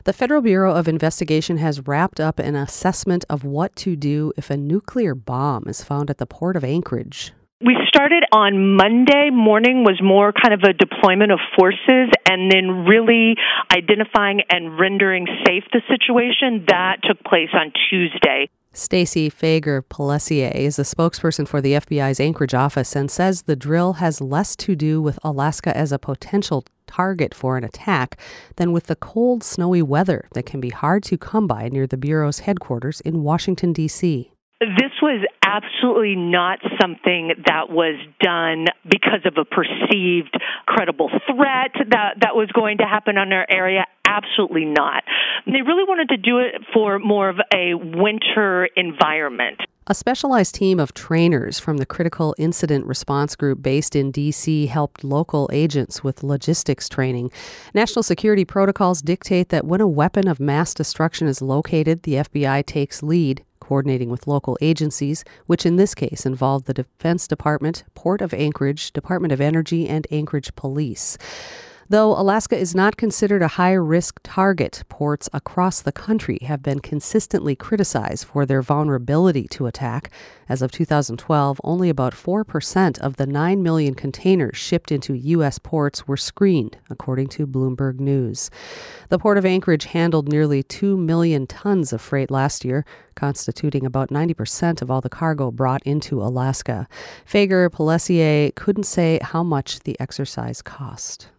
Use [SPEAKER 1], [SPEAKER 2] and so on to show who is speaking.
[SPEAKER 1] The Federal Bureau of Investigation has wrapped up an assessment of what to do if a nuclear bomb is found at the port of Anchorage.
[SPEAKER 2] We started on Monday morning, was more kind of a deployment of forces, and then really identifying and rendering safe the situation. That took place on Tuesday.
[SPEAKER 1] Stacey Fager-Pellessier is a spokesperson for the FBI's Anchorage office and says the drill has less to do with Alaska as a potential target for an attack than with the cold, snowy weather that can be hard to come by near the Bureau's headquarters in Washington, D.C.
[SPEAKER 2] This was absolutely not something that was done because of a perceived credible threat that was going to happen on our area. Absolutely not. They really wanted to do it for more of a winter environment.
[SPEAKER 1] A specialized team of trainers from the Critical Incident Response Group based in D.C. helped local agents with logistics training. National security protocols dictate that when a weapon of mass destruction is located, the FBI takes lead, coordinating with local agencies, which in this case involved the Defense Department, Port of Anchorage, Department of Energy, and Anchorage Police. Though Alaska is not considered a high-risk target, ports across the country have been consistently criticized for their vulnerability to attack. As of 2012, only about 4% of the 9 million containers shipped into U.S. ports were screened, according to Bloomberg News. The Port of Anchorage handled nearly 2 million tons of freight last year, constituting about 90% of all the cargo brought into Alaska. Fager-Pellessier couldn't say how much the exercise cost.